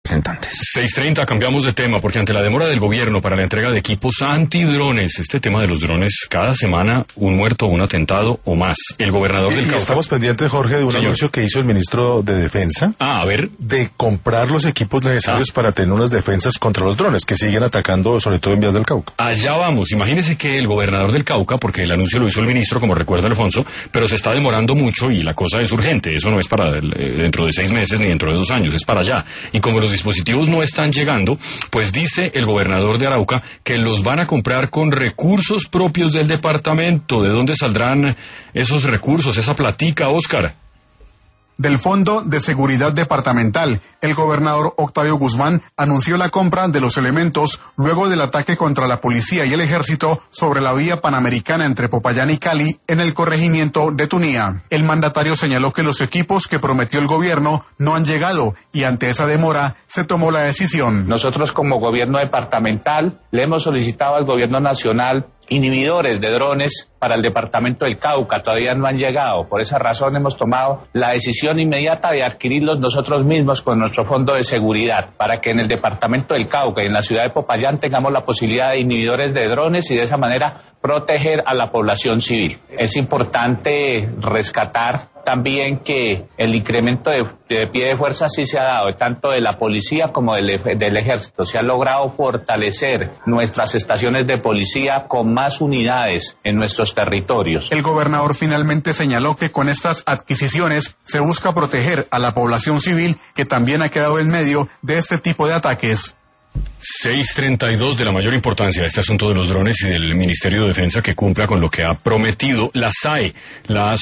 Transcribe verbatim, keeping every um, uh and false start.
seis treinta, cambiamos de tema, porque ante la demora del gobierno para la entrega de equipos antidrones, este tema de los drones, cada semana un muerto, un atentado o más. El gobernador del y Cauca... Estamos pendientes, Jorge, de un Señor. anuncio que hizo el ministro de Defensa. Ah, a ver. De comprar los equipos necesarios Ah. para tener unas defensas contra los drones, que siguen atacando, sobre todo en vías del Cauca. Allá vamos. Imagínese que el gobernador del Cauca, porque el anuncio lo hizo el ministro, como recuerda Alfonso, pero se está demorando mucho y la cosa es urgente. Eso no es para el, eh, dentro de seis meses ni dentro de dos años, es para allá. Y como los dispositivos no están llegando, pues dice el gobernador de Arauca que los van a comprar con recursos propios del departamento. ¿De dónde saldrán esos recursos, esa platica, Óscar? Del Fondo de Seguridad Departamental. El gobernador Octavio Guzmán anunció la compra de los elementos luego del ataque contra la policía y el ejército sobre la vía panamericana entre Popayán y Cali en el corregimiento de Tunía. El mandatario señaló que los equipos que prometió el gobierno no han llegado y ante esa demora se tomó la decisión. Nosotros como gobierno departamental le hemos solicitado al gobierno nacional inhibidores de drones para el departamento del Cauca, todavía no han llegado. Por esa razón hemos tomado la decisión inmediata de adquirirlos nosotros mismos con nuestro fondo de seguridad, para que en el departamento del Cauca y en la ciudad de Popayán tengamos la posibilidad de inhibidores de drones y de esa manera proteger a la población civil. Es importante rescatar también que el incremento de, de pie de fuerza sí se ha dado, tanto de la policía como del, del ejército. Se ha logrado fortalecer nuestras estaciones de policía con más unidades en nuestros territorios. El gobernador finalmente señaló que con estas adquisiciones se busca proteger a la población civil que también ha quedado en medio de este tipo de ataques. seis treinta y dos, de la mayor importancia de este asunto de los drones y del Ministerio de Defensa que cumpla con lo que ha prometido la S A E, la